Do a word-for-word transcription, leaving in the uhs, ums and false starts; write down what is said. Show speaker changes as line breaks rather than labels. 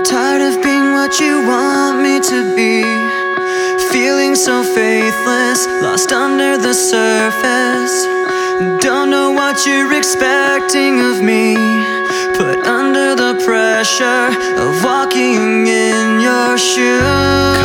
Tired of being what you want me to be, feeling so faithless, lost under the surface. Don't know what you're expecting of me, put under the pressure of walking in your shoes.